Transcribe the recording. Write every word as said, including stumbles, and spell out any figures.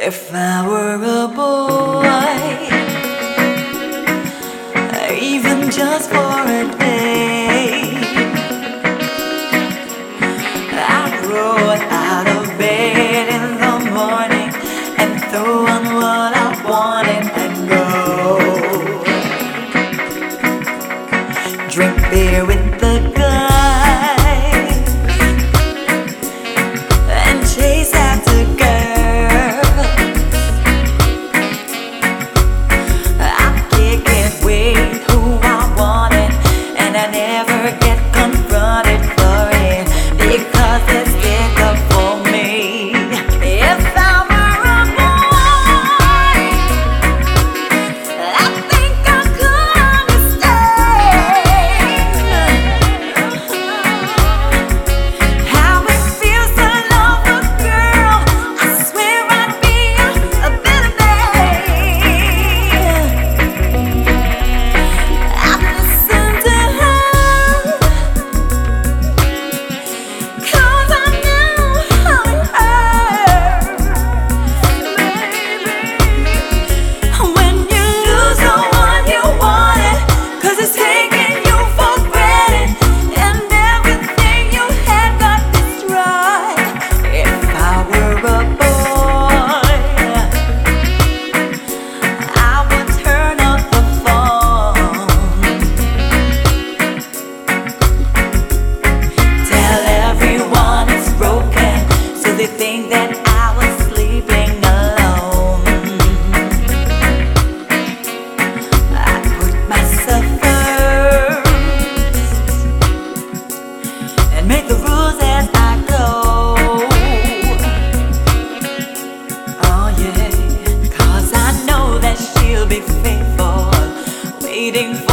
If I were a boy, even just for a day, I'd roll out of bed in the morning and throw on what I wanted and go drink beer with the guys and chase after girls. They think that I was sleeping alone. I put myself first and make the rules as I go. Oh yeah, 'cause I know that she'll be faithful, waiting for